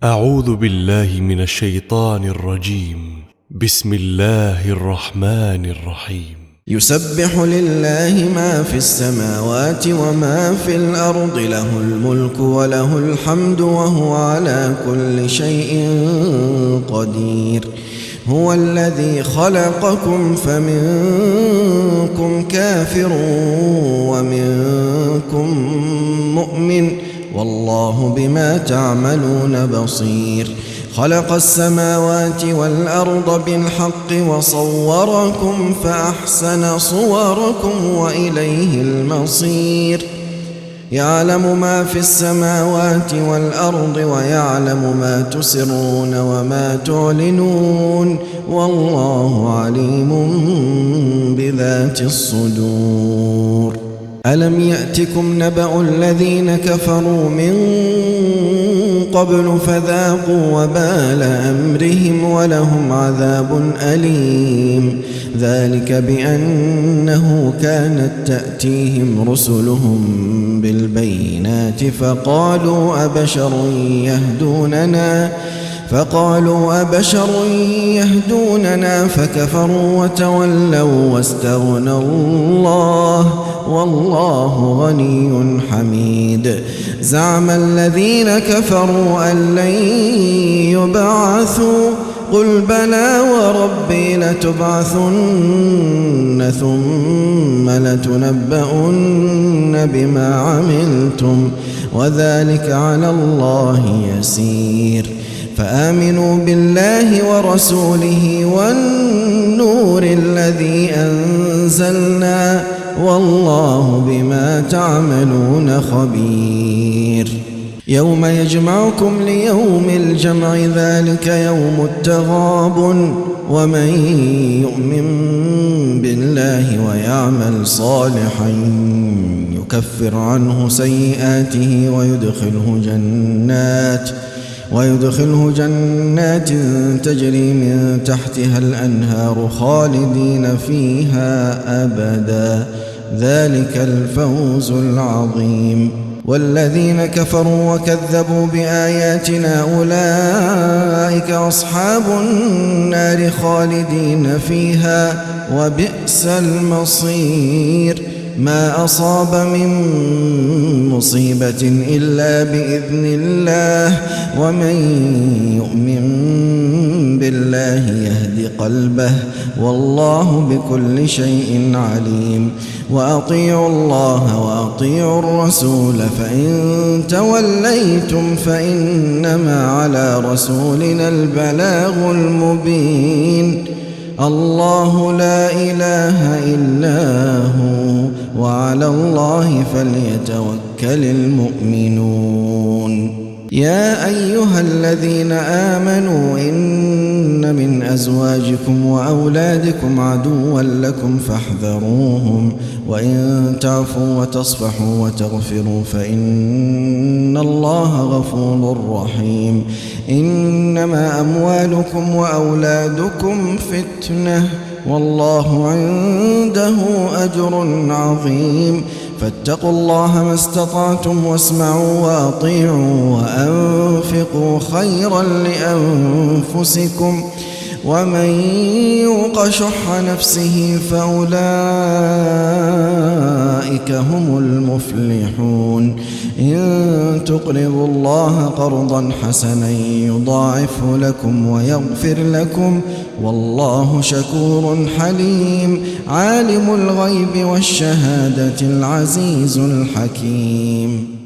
أعوذ بالله من الشيطان الرجيم. بسم الله الرحمن الرحيم. يسبح لله ما في السماوات وما في الأرض، له الملك وله الحمد وهو على كل شيء قدير. هو الذي خلقكم فمنكم كافر ومنكم مؤمن، والله بما تعملون بصير. خلق السماوات والأرض بالحق وصوركم فأحسن صوركم وإليه المصير. يعلم ما في السماوات والأرض ويعلم ما تسرون وما تعلنون، والله عليم بذات الصدور. ألم يأتكم نبأ الذين كفروا من قبل فذاقوا وبال أمرهم ولهم عذاب أليم. ذلك بأنه كانت تأتيهم رسلهم بالبينات فقالوا أبشر يهدوننا فكفروا وتولوا واستغنى الله، والله غني حميد. زعم الذين كفروا أن لن يبعثوا، قل بلى وربي لتبعثن ثم لتنبؤن بما عملتم وذلك على الله يسير. فآمنوا بالله ورسوله والنور الذي أنزلنا، والله بما تعملون خبير. يوم يجمعكم ليوم الجمع، ذلك يوم التغابن. ومن يؤمن بالله ويعمل صالحا يكفر عنه سيئاته ويدخله جنات تجري من تحتها الأنهار خالدين فيها أبدا، ذلك الفوز العظيم. والذين كفروا وكذبوا بآياتنا أولئك أصحاب النار خالدين فيها، وبئس المصير. ما أصاب من مصيبة إلا بإذن الله، ومن يؤمن بالله يهد قلبه، والله بكل شيء عليم. وأطيعوا الله وأطيعوا الرسول، فإن توليتم فإنما على رسولنا البلاغ المبين. الله لا إله إلا هو، وعلى الله فليتوكل المؤمنون. يا أيها الذين آمنوا إن من أزواجكم وأولادكم عدوا لكم فاحذروهم، وإن تعفوا وتصفحوا وتغفروا فإن الله غفور رحيم. إنما أموالكم وأولادكم فتنة، والله عنده أجر عظيم. فاتقوا الله ما استطعتم، واسمعوا وأطيعوا وأنفقوا خيرا لأنفسكم، ومن يوق شح نفسه فأولئك هم المفلحون. إن تقرضوا الله قرضا حسنا يضاعفه لكم ويغفر لكم، والله شكور حليم. عالم الغيب والشهادة العزيز الحكيم.